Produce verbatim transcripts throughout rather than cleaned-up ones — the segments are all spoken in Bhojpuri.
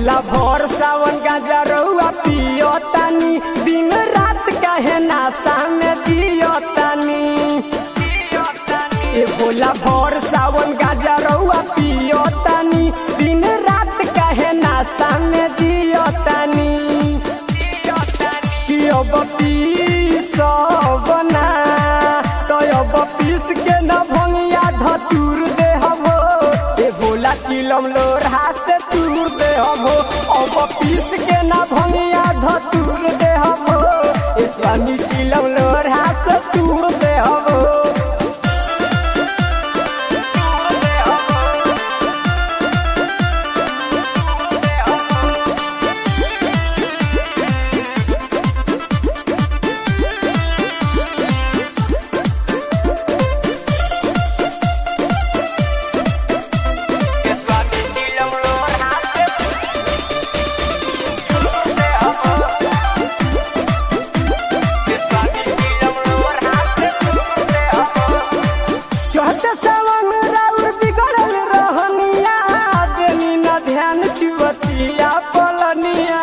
भोला भोर सावन गांजा रउआ पियो तानी, दिन रात काहे नासा में जियो तानी। ए भोला भोर सावन गांजा रउआ पियो तानी, दिन रात काहे नासा में जियो तानी। कि अब पीस बना तो अब पीस के न भंगिया धतूर दे हबो, ए भोला चिलम लोरहा से तूर दे हबो। अब पीस के न भंगिया धतूर दे हबो, ए स्वामी चिलम लोरहा से तूर दे हबो। चुवतिया पलनिया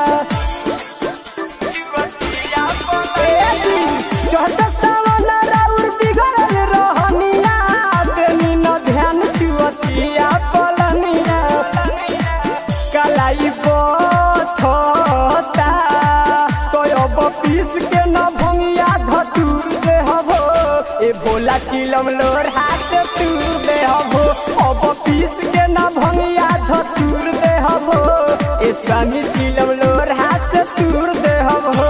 चौथा सावन राउर बिगड़ल रहनिया, देनी न ध्यान चुवतिया पलनिया। कलाई बथता तो अब पीस के न भंगिया धतूर दे हबो, ए भोला चिलम लोरहा से तूर दे हबो। अब पीस के न भंगिया धतूर दे हबो, ए स्वामी चिलम लोरहा से तूर दे हबो।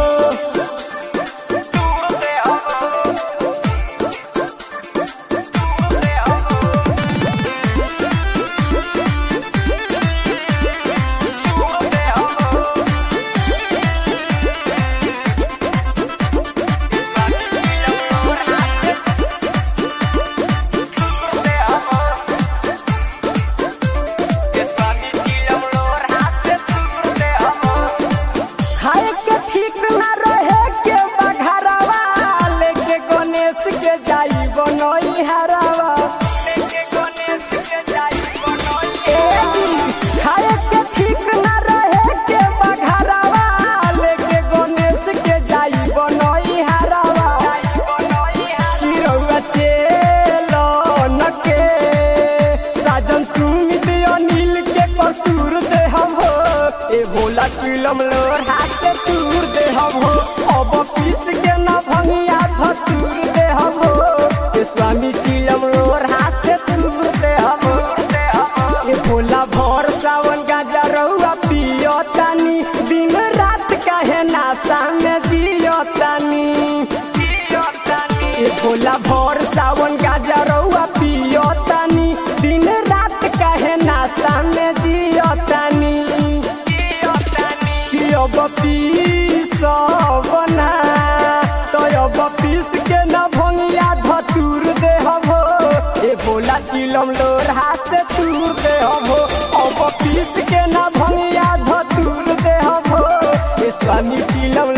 सुमित अनिल के कसूर दे हबो, ए भोला चिलम लोरहा से तूर दे हबो। अब पीस के न भंगिया धतूर दे हबो, ए स्वामी चिलम लोरहा से तूर दे हबो। ए भोला भोर सावन गांजा रउआ पियो तानी, दिन रात काहे नासा में जियो तानी। ए भोला भोर सावन गांजा रउआ पियो तानी, दिन रात काहे नासा में जियो तानी। कि अब पीस बना तो अब पीस के न भंगिया धतूर दे हबो, ए भोला चिलम लोरहा से तूर दे हबो। अब पीस के न भंगिया धतूर दे हबो, ए स्वामी चिलम